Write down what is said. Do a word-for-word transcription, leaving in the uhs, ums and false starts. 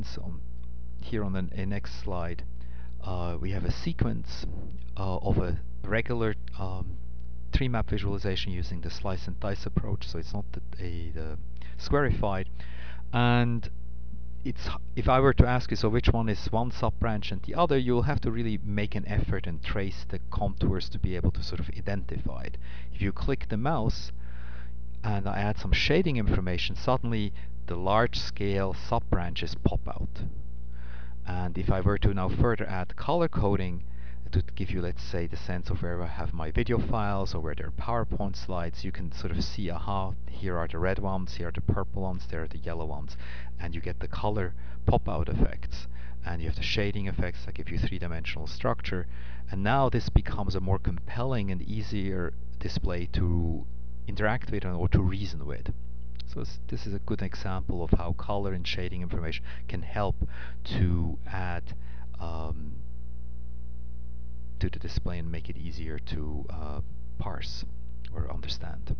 So here on the n- next slide, uh, we have a sequence uh, of a regular um, tree map visualization using the slice and dice approach. So it's not the, a, the squarified. And it's if I were to ask you, so which one is one sub-branch and the other, you'll have to really make an effort and trace the contours to be able to sort of identify it. If you click the mouse and I add some shading information, suddenly the large-scale sub-branches pop out. And if I were to now further add color coding, it would give you, let's say, the sense of where I have my video files or where there are PowerPoint slides. You can sort of see, aha, here are the red ones, here are the purple ones, there are the yellow ones. And you get the color pop-out effects. And you have the shading effects that give you three-dimensional structure. And now this becomes a more compelling and easier display to interact with or to reason with. So this is a good example of how color and shading information can help to add um, to the display and make it easier to uh, parse or understand.